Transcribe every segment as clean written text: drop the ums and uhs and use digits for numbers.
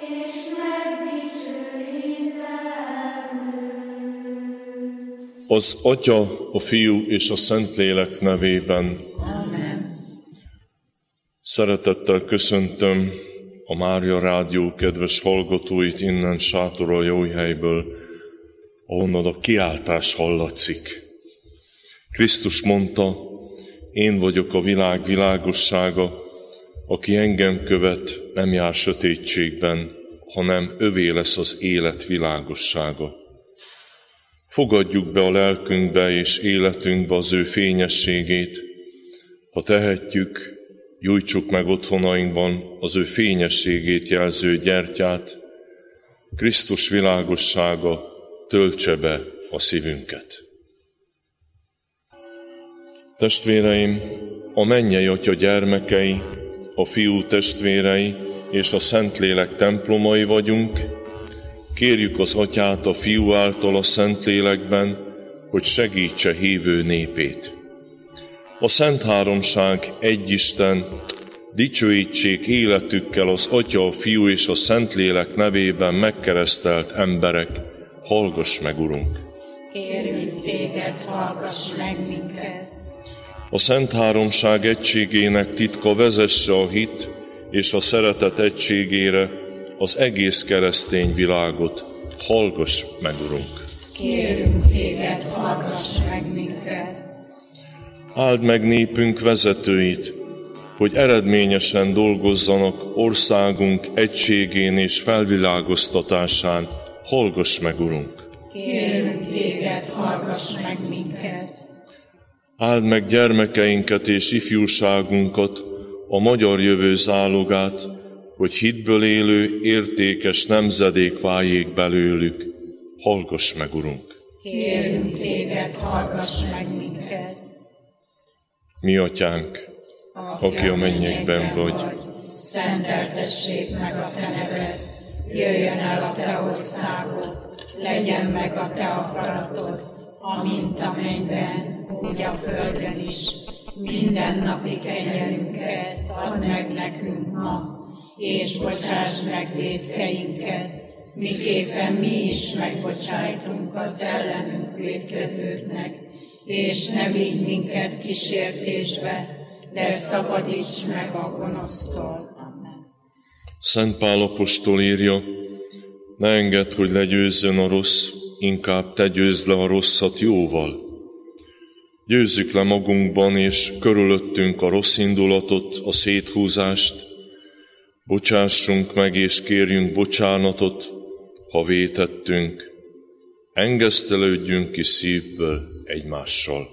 és megdicsőítem őt. Az Atya, a Fiú és a Szentlélek nevében. Amen. Szeretettel köszöntöm a Mária Rádió kedves hallgatóit innen Sátoraljaújhelyből, ahonnan a kiáltás hallatszik. Krisztus mondta, én vagyok a világ világossága, aki engem követ, nem jár sötétségben, hanem övé lesz az élet világossága. Fogadjuk be a lelkünkbe és életünkbe az ő fényességét, ha tehetjük, gyújtsuk meg otthonainkban az ő fényességét jelző gyertyát, Krisztus világossága töltse be a szívünket. Testvéreim, a mennyei Atya gyermekei, a Fiú testvérei és a Szentlélek templomai vagyunk, kérjük az Atyát a Fiú által a Szentlélekben, hogy segítse hívő népét. A Szent Háromság egy Isten, dicsőítsék életükkel az Atya, a Fiú és a Szentlélek nevében megkeresztelt emberek, hallgass meg, Urunk! Kérünk téged, hallgass meg minket! A Szent Háromság egységének titka vezesse a hit és a szeretet egységére az egész keresztény világot, hallgass meg, Urunk! Kérünk téged, hallgass meg minket! Áld meg népünk vezetőit, hogy eredményesen dolgozzanak országunk egységén és felvilágoztatásán. Hallgass meg, Urunk! Kérünk téged, hallgass meg minket! Áld meg gyermekeinket és ifjúságunkat, a magyar jövő zálogát, hogy hitből élő, értékes nemzedék váljék belőlük. Hallgass meg, Urunk! Kérünk téged, hallgass meg minket! Mi Atyánk, aki a mennyekben vagy, szenteltessék meg a te neved, jöjjön el a te országod, legyen meg a te akaratod, amint a mennyben, úgy a földön is. Mindennapi kenyerünket add meg nekünk ma, és bocsáss meg vétkeinket, miképpen mi is megbocsájtunk az ellenünk vétkezőknek, és ne vigy minket kísértésbe, de szabadíts meg a gonosztól. Amen. Szent Pál apostol írja, ne engedd, hogy legyőzzön a rossz, inkább te győzd le a rosszat jóval. Győzzük le magunkban és körülöttünk a rossz indulatot, a széthúzást, bocsássunk meg és kérjünk bocsánatot, ha vétettünk, engesztelődjünk ki szívből egymással.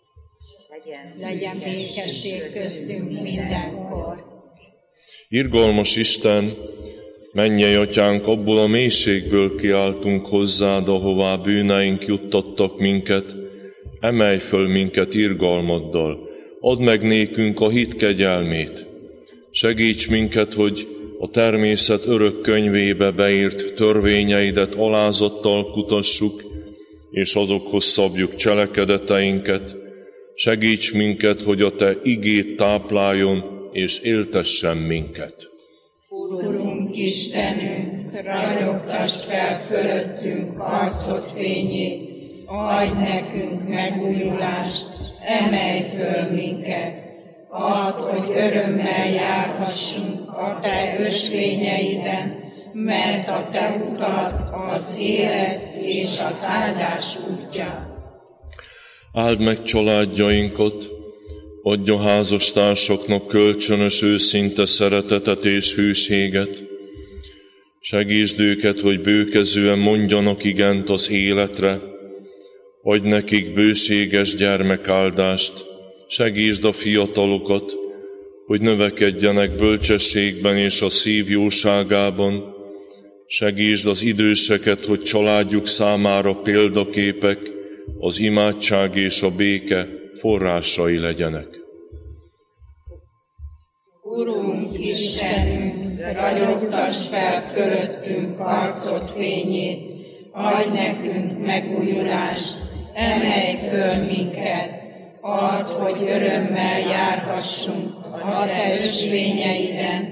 Legyen békesség köztünk mindenkor. Irgalmas Isten, mennyei Atyánk, abból a mélységből kiáltunk hozzád, ahová bűneink juttattak minket, emelj föl minket irgalmaddal, add meg nékünk a hit kegyelmét. Segíts minket, hogy a természet örök könyvébe beírt törvényeidet alázattal kutassuk, és azokhoz szabjuk cselekedeteinket. Segíts minket, hogy a te igét tápláljon és éltessen minket. Urunk Istenünk, ragyogtasd fel fölöttünk arcod fényét, adj nekünk megújulást, emelj föl minket, add, hogy örömmel járhassunk a te ösvényeiden, mert a te utad az élet és az áldás útja. Áld meg családjainkat, adj a házastársaknak kölcsönös őszinte szeretetet és hűséget. Segítsd őket, hogy bőkezően mondjanak igent az életre, adj nekik bőséges gyermekáldást, segítsd a fiatalokat, hogy növekedjenek bölcsességben és a szív jóságában, segítsd az időseket, hogy családjuk számára példaképek, az imádság és a béke forrásai legyenek. Urunk Istenünk, ragyogtasd fel fölöttünk arcod fényét, adj nekünk megújulást, emelj föl minket, add, hogy örömmel járhassunk a te ösvényeiden,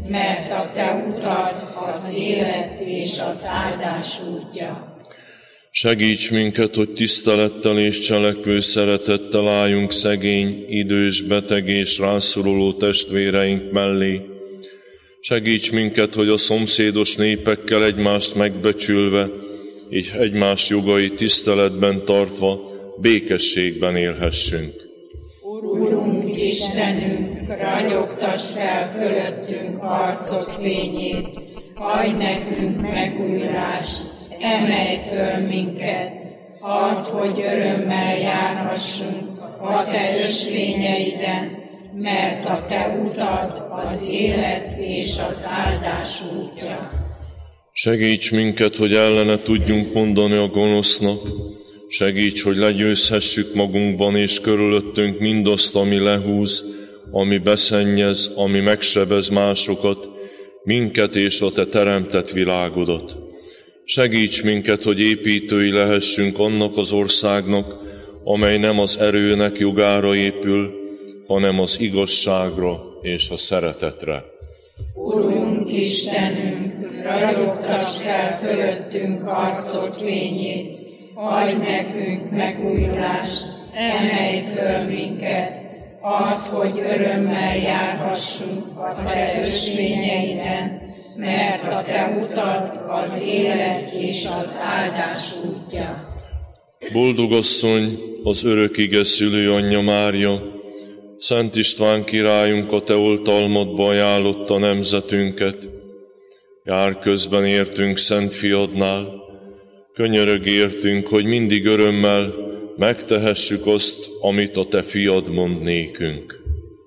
mert a te utad az élet és az áldás útja. Segíts minket, hogy tisztelettel és cselekvő szeretettel álljunk szegény, idős, beteg és rászoruló testvéreink mellé. Segíts minket, hogy a szomszédos népekkel egymást megbecsülve, és egymás jogai tiszteletben tartva, békességben élhessünk. Urunk Istenünk, ragyogtasd fel fölöttünk arcod fényét, adj nekünk megújulást, emelj föl minket, add, hogy örömmel járhassunk a te ösvényeiden, mert a te utad az élet és az áldás útja. Segíts minket, hogy ellene tudjunk mondani a gonosznak, segíts, hogy legyőzhessük magunkban és körülöttünk mindazt, ami lehúz, ami beszennyez, ami megsebez másokat, minket és a te teremtett világodat. Segíts minket, hogy építői lehessünk annak az országnak, amely nem az erőnek jogára épül, hanem az igazságra és a szeretetre. Urunk Istenünk, ragyogtasd fel fölöttünk arcod fényét, adj nekünk megújulást, emelj föl minket, add, hogy örömmel járhassunk a te ösvényeiden, mert a te utad az élet és az áldás útja. Boldog asszony, az örök ige szülőanyja Mária, Szent István királyunk a te oltalmadba ajánlotta nemzetünket. Jár közben értünk Szent Fiadnál, könyörög értünk, hogy mindig örömmel megtehessük azt, amit a te fiad mond nékünk.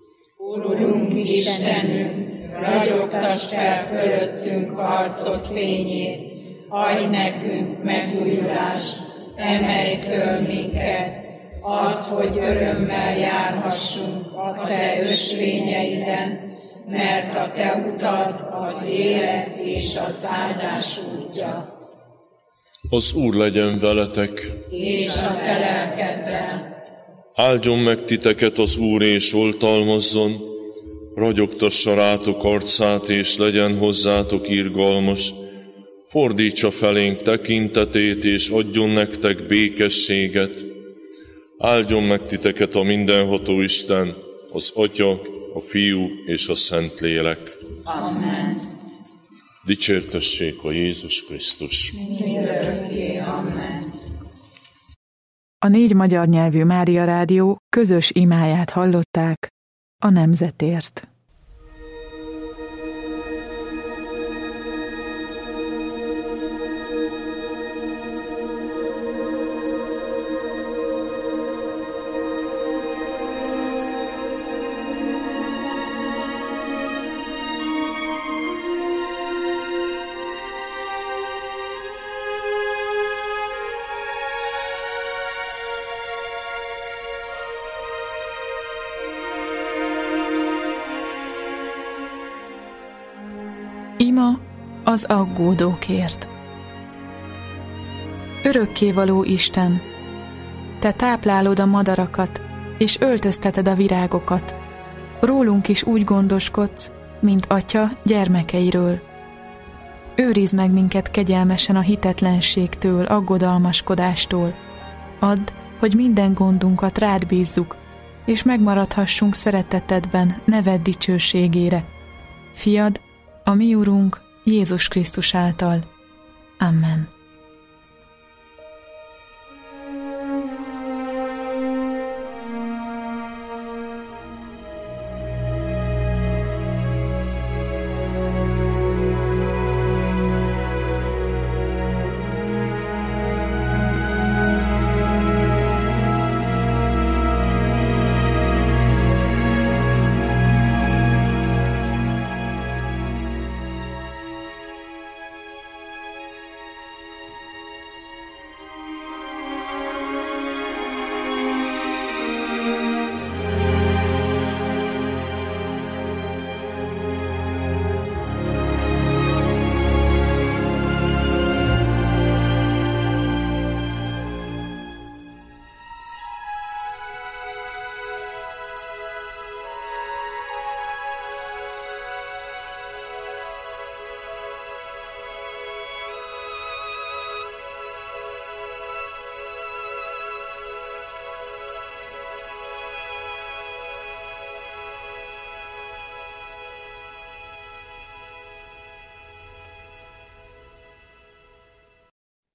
Urunk Istenünk, ragyogtasd fel fölöttünk arcod fényét, adj nekünk megújulást, emelj föl minket, add, hogy örömmel járhassunk a te ösvényeiden, mert a te utad az élet és az áldás útja. Az Úr legyen veletek, és a te lelkeddel. Áldjon meg titeket az Úr és oltalmazzon, ragyogtassa rátok arcát és legyen hozzátok irgalmas, fordítsa felénk tekintetét és adjon nektek békességet. Áldjon meg titeket a mindenható Isten, az Atya, a Fiú és a Szentlélek. Amen. Dicsértessék a Jézus Krisztus. Mindörökké. Amen. A 4 magyar nyelvű Mária Rádió közös imáját hallották a nemzetért. Ima az aggódókért. Örökkévaló Isten, te táplálod a madarakat, és öltözteted a virágokat. Rólunk is úgy gondoskodsz, mint atya gyermekeiről. Őrizd meg minket kegyelmesen a hitetlenségtől, aggodalmaskodástól. Add, hogy minden gondunkat rád bízzuk, és megmaradhassunk szeretetedben neved dicsőségére. Fiad, a mi Urunk, Jézus Krisztus által. Amen.